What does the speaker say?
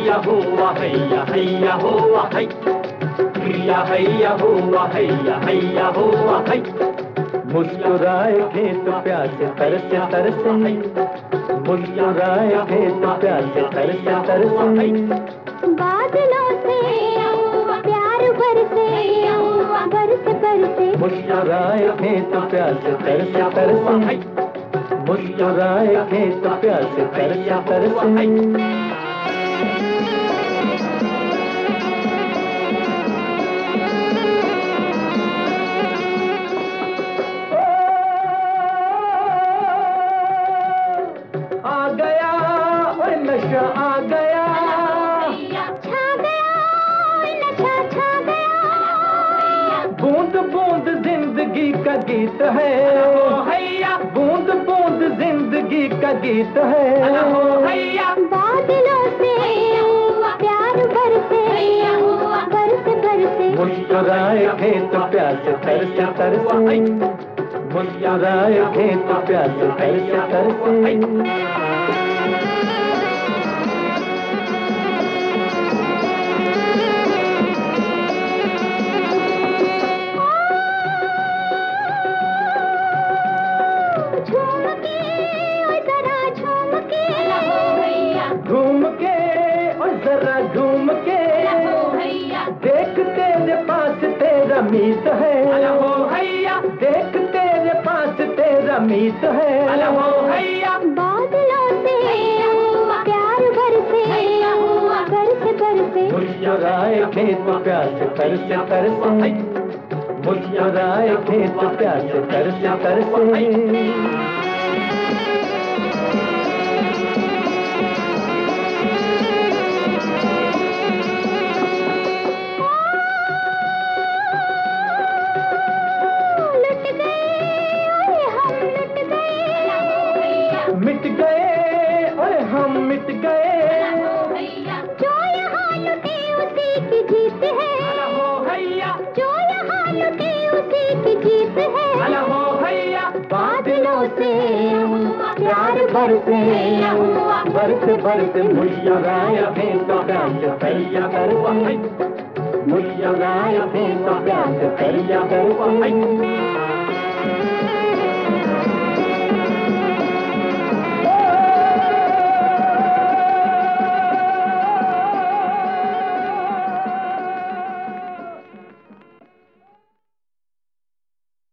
हैया हुआ हैया हैया हुआ है, हैया हुआ हैया हुआ है। मुस्कुराए खेत प्यासे तरसे तरसे, मुस्कुराए खेत प्यासे तरसे तरसे। बादलों से प्यार बरसे बरसे बरसे। मुस्कुराए खेत प्यासे तरसे तरसे, मुस्कुराए खेत प्यासे तरसे तरसे। नशा आ गया, छा गया नशा छा गया। बूंद बूंद जिंदगी का गीत है, बूंद बूंद जिंदगी का गीत है। बादलों से प्यार बरसे बरसे बरसे। मुस्कुराए खेत प्यासे तरसे तरसे, मुस्कुराए खेत प्यासे तरसे तरसे। घूम के और जरा घूम के देख तेरे पास तेरा मीत है, देख तेरे पास तेरा मीत है। बादलों से प्यार बरसे बरसे बरसे। मुस्कुराए खेत प्यासे तरसे तरसे, मुस्कुराए खेत प्यासे तरसे तरसे। मिट गए और हम मिट गए, जो यहाँ लुटे उसी की जीत है, जो यहाँ लुटे उसी की जीत है। बादलों से प्यार बरसे बरसे बरसे। मुस्कुराए खेत प्यासे तरसे तरसे, मुस्कुराए खेत प्यासे तरसे तरसे।